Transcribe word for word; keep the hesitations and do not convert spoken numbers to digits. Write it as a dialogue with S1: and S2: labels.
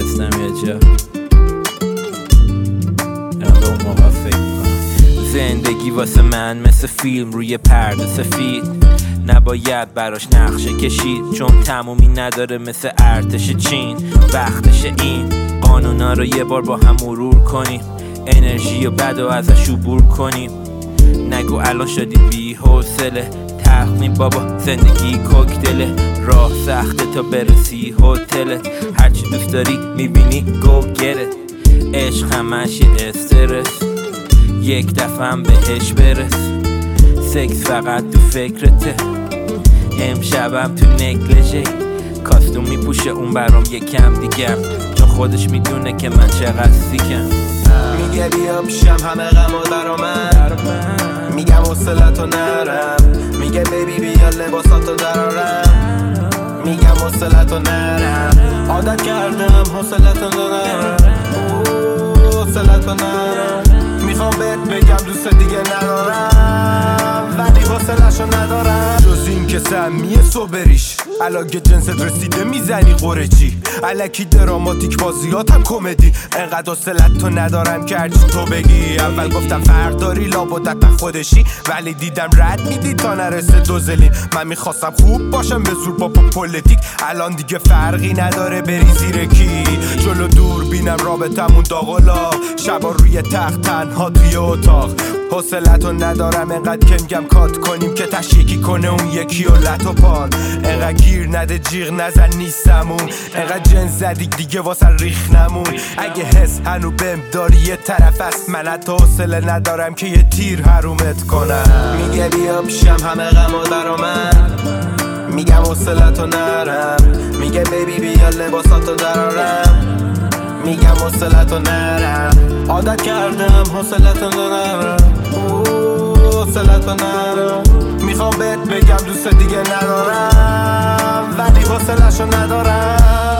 S1: نشستم یه جا دارم به اون موقع فکر کنم. زندگی واسه من مثل فیلم روی پرده سفید، نباید براش نقشه کشید چون تمومی نداره مثل ارتش چین. وقتش این قانونا رو یه بار با هم مرور کنیم، انرژی و بد و ازش عبور کنیم. نگو الان شدی بی حوصله، تخمین بابا زندگی کوکتله. راه سخته تا برسی هتلت، هرچی دوست داری میبینی گو گرت. عشق همش یه استرس، یک دفعه هم بهش برس. سکس فقط تو فکرته، امشبم تو نکلژه. کاستوم میپوشه اون برام یکم دیگم، چون خودش میدونه که من چقدر سیکم.
S2: میگه بیا پیشم همه غمو درا من، میگم حوصلتو نرم. میگه بیبی بیا لباساتو درارم، میگم حوصلتو نرم. عادت کردم حوصلتو نرم، حوصلتو نرم. میخوام بهت بگم دوست دیگه ندارم، ولی حوصله‌شو ندارم. جز این که سمیه صبریش علاقه جنست رسیده میزنی قره چی. الکی دراماتیک بازیات هم کمدی، انقدر حوصلتو ندارم که هرچی تو بگی. اول گفتم فرق داری لابد خودشی، ولی دیدم رد میدی تا نرسه دوزلین. من میخواستم خوب باشم به زور با پولیتیک، الان دیگه فرقی نداره بری زیر کی. جلو دور بینم رابطمون داغلا، شبا روی تخت تنها توی اتاق. حوصلتو ندارم انقدر که میگم کات کنیم که تشیکی کنه اون یکی و لط و پار. انقدر گیر نده جیغ نزن نیستمون، انقدر جن زدی دیگه واسه ریخ نمون. اگه حس هنو بهم داری یه طرف است، من حتی حوصله ندارم که یه تیر حرومت کنم. میگه بیا پیشم همه غمو درا من، میگم حوصلتو نرم. میگه بیبی بیا لباساتو درارم، میگم حوصلتو نرم. عادت کردم حوصلتو نرم، حوصلتو نرم. میخوام بهت بگم دوست دیگه ندارم، ولی حوصله‌شو ندارم.